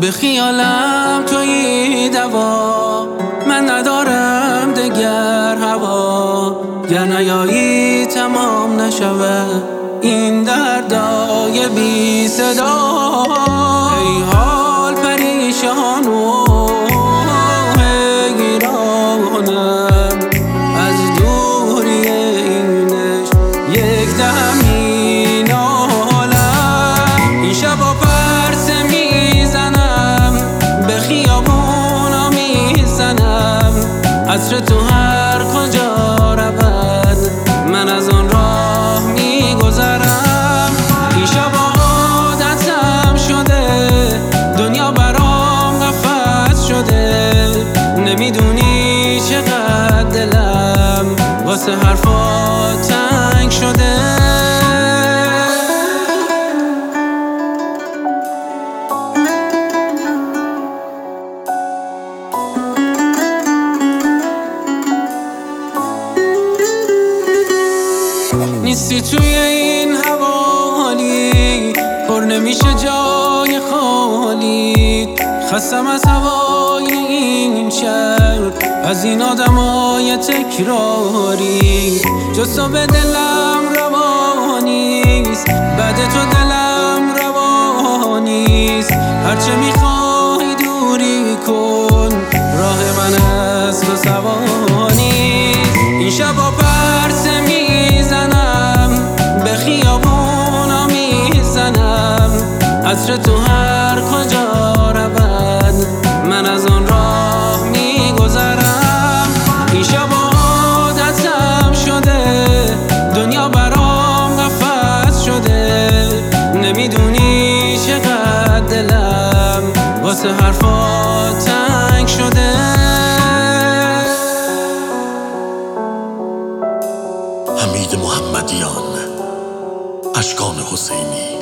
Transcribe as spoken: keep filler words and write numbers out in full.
به خیالم توی دوا، من ندارم دگر هوا. گر نیایی تمام نشوه این دردای بی صدا. ای حال پریشان و حیرانم از دوری اینش یک دمی نالم. این شبا پرسه میزنم به خیابونا میزنم، عطر تو هر کجا رود من از آن راه میگذرم. این شبا عادتم شده دنیا برام قفس شده، نمیدونی چقدر دلم واسه حرفات تنگ شده. نیستی توی این حوالی، پر نمیشه جای خالی. خستم از هوای این شهر، از این آدمای تکراری. جز تو به دلم روا نیست، بعد تو دلم روا نیست. هرچه میخوای دوری کن، راه من از تو سوا نیست. این شبا پرسه میزنم به خیابونا میزنم، عطر تو هر کجا رود من از آن راه میگذرم. این شبا عادتم شده دنیا برام قفس شده، نمیدونی چقدر دلم واسه حرفات تنگ شده. حمید محمدیان، اشکان حسینی.